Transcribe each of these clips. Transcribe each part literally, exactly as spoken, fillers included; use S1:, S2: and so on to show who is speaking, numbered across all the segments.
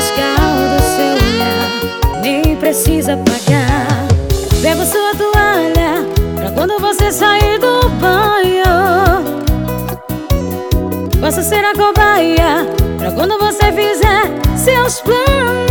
S1: fiscal do seu olhar, nem precisa pagar. Pego sua toalha pra quando você sair do banho. Posso ser a cobaia pra quando você fizer seus planos.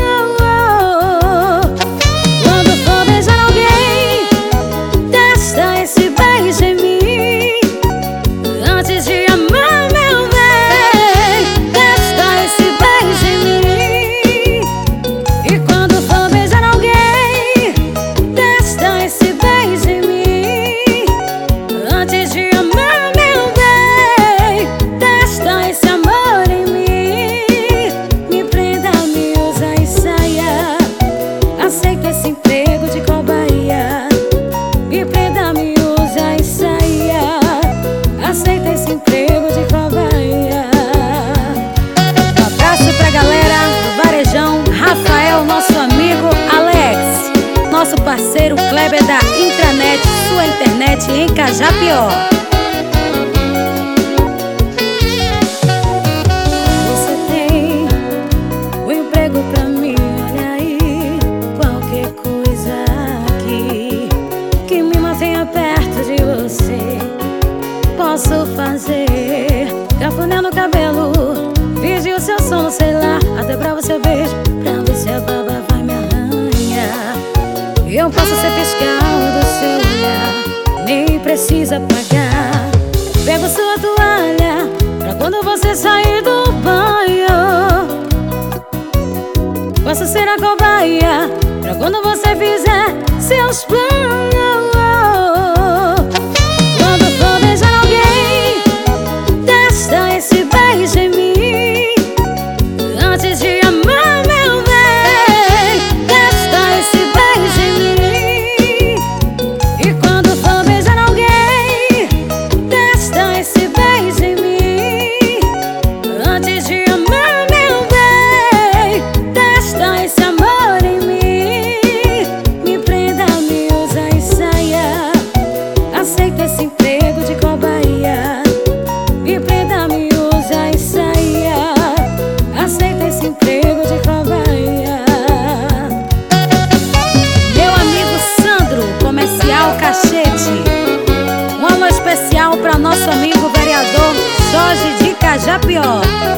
S1: Quando for beijar alguém, testa esse beijo em mim. Antes de amar, meu bem, testa esse beijo em mim. E quando for beijar alguém, testa esse beijo em mim. Antes de amar, meu bem, testa esse amor em mim. Me prenda, me usa e saia. Aceita esse emprego de cobaia. Me prenda, me usa e saia. Aceita esse emprego de cobaia. Um abraço pra galera do Varejão, Rafael, nosso amigo Alex, nosso parceiro Kleber da Intranet, sua internet em Cajapió. Você tem um emprego pra mim, olha aí. Qualquer coisa aqui que me mantenha perto de você, posso fazer. Cafuné no cabelo, vigio o seu sono, sei lá, até pra você beijo, pra ver se a baba vai me arranhar. Eu posso ser fiscal do seu olhar, nem precisa pagar. Pego sua toalha pra quando você sair do banho. Posso ser a cobaia pra quando você fizer seus planos. Quando for beijar alguém, testa esse beijo em mim. Antes de amar, meu bem, testa esse beijo em mim. E quando for beijar alguém, testa esse beijo em mim. Antes de amar, meu bem, testa esse amor em mim. Me prenda, me usa e saia. Aceita esse emprego de cobaia. Me prenda, me usa e saia. Aceita esse emprego de cobaia. Meu amigo Sandro, Comercial Cachete. Um alô especial para nosso amigo vereador Jorge de Cajapió.